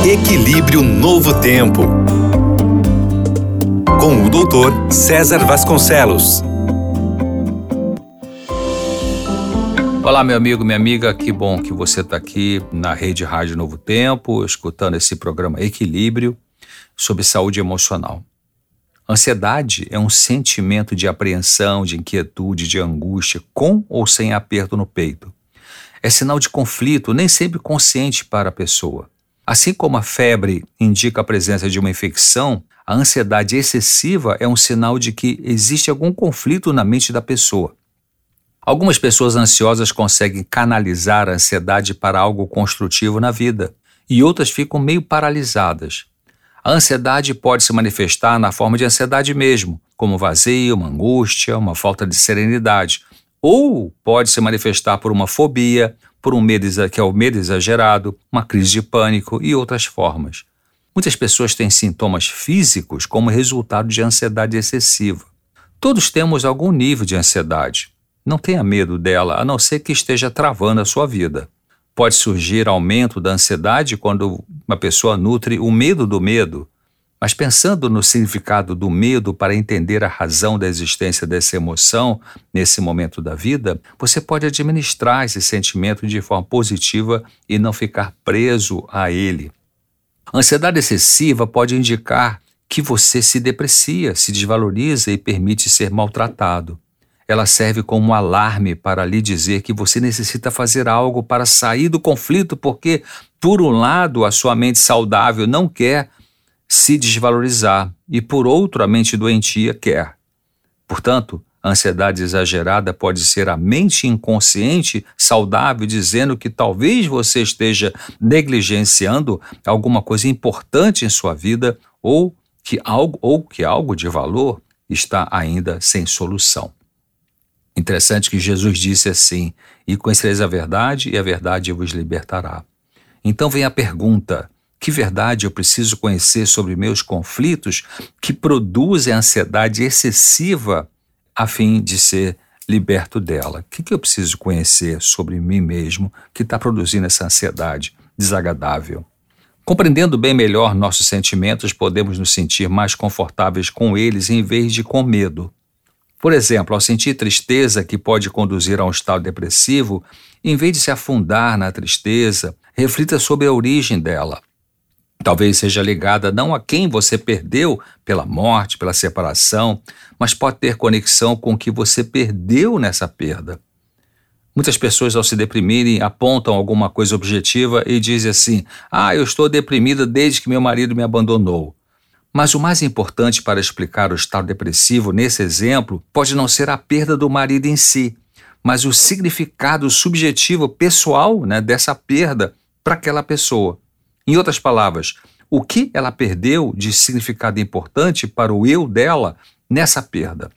Equilíbrio Novo Tempo, com o Dr. César Vasconcelos. Olá, meu amigo, minha amiga, que bom que você está aqui na Rede Rádio Novo Tempo, escutando esse programa Equilíbrio sobre saúde emocional. Ansiedade é um sentimento de apreensão, de inquietude, de angústia, com ou sem aperto no peito. É sinal de conflito, nem sempre consciente para a pessoa. Assim como a febre indica a presença de uma infecção, a ansiedade excessiva é um sinal de que existe algum conflito na mente da pessoa. Algumas pessoas ansiosas conseguem canalizar a ansiedade para algo construtivo na vida, e outras ficam meio paralisadas. A ansiedade pode se manifestar na forma de ansiedade mesmo, como vazio, uma angústia, uma falta de serenidade, ou pode se manifestar por uma fobia, por um medo, que é o medo exagerado, uma crise de pânico e outras formas. Muitas pessoas têm sintomas físicos como resultado de ansiedade excessiva. Todos temos algum nível de ansiedade. Não tenha medo dela, a não ser que esteja travando a sua vida. Pode surgir aumento da ansiedade quando uma pessoa nutre o medo do medo. Mas pensando no significado do medo para entender a razão da existência dessa emoção nesse momento da vida, você pode administrar esse sentimento de forma positiva e não ficar preso a ele. A ansiedade excessiva pode indicar que você se deprecia, se desvaloriza e permite ser maltratado. Ela serve como um alarme para lhe dizer que você necessita fazer algo para sair do conflito, porque, por um lado, a sua mente saudável não quer se desvalorizar e, por outro, a mente doentia quer. Portanto, a ansiedade exagerada pode ser a mente inconsciente saudável dizendo que talvez você esteja negligenciando alguma coisa importante em sua vida ou que algo de valor está ainda sem solução. Interessante que Jesus disse assim: e conhecereis a verdade, e a verdade vos libertará. Então vem a pergunta: que verdade eu preciso conhecer sobre meus conflitos que produzem ansiedade excessiva a fim de ser liberto dela? O que eu preciso conhecer sobre mim mesmo que está produzindo essa ansiedade desagradável? Compreendendo bem melhor nossos sentimentos, podemos nos sentir mais confortáveis com eles em vez de com medo. Por exemplo, ao sentir tristeza que pode conduzir a um estado depressivo, em vez de se afundar na tristeza, reflita sobre a origem dela. Talvez seja ligada não a quem você perdeu pela morte, pela separação, mas pode ter conexão com o que você perdeu nessa perda. Muitas pessoas, ao se deprimirem, apontam alguma coisa objetiva e dizem assim: eu estou deprimida desde que meu marido me abandonou. Mas o mais importante para explicar o estado depressivo nesse exemplo pode não ser a perda do marido em si, mas o significado subjetivo pessoal, dessa perda para aquela pessoa. Em outras palavras, o que ela perdeu de significado importante para o eu dela nessa perda?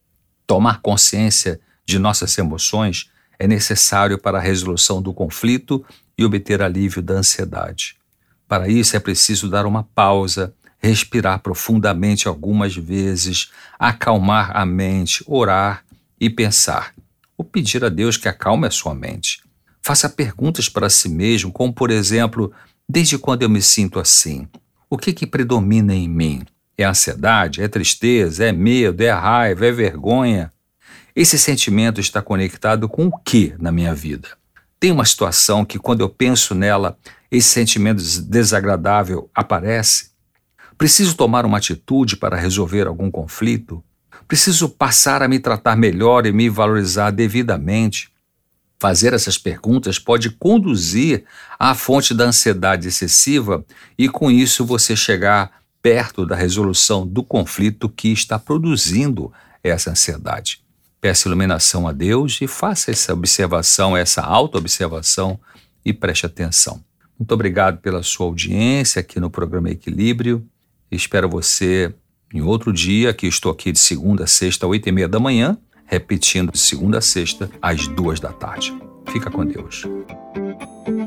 Tomar consciência de nossas emoções é necessário para a resolução do conflito e obter alívio da ansiedade. Para isso é preciso dar uma pausa, respirar profundamente algumas vezes, acalmar a mente, orar e pensar. Ou pedir a Deus que acalme a sua mente. Faça perguntas para si mesmo, como por exemplo: desde quando eu me sinto assim? O que predomina em mim? É ansiedade? É tristeza? É medo? É raiva? É vergonha? Esse sentimento está conectado com o que na minha vida? Tem uma situação que, quando eu penso nela, esse sentimento desagradável aparece? Preciso tomar uma atitude para resolver algum conflito? Preciso passar a me tratar melhor e me valorizar devidamente? Fazer essas perguntas pode conduzir à fonte da ansiedade excessiva e, com isso, você chegar perto da resolução do conflito que está produzindo essa ansiedade. Peça iluminação a Deus e faça essa observação, essa autoobservação e preste atenção. Muito obrigado pela sua audiência aqui no programa Equilíbrio. Espero você em outro dia, que estou aqui de segunda a sexta, 8h30 da manhã, repetindo de segunda a sexta, às 2 da tarde. Fica com Deus.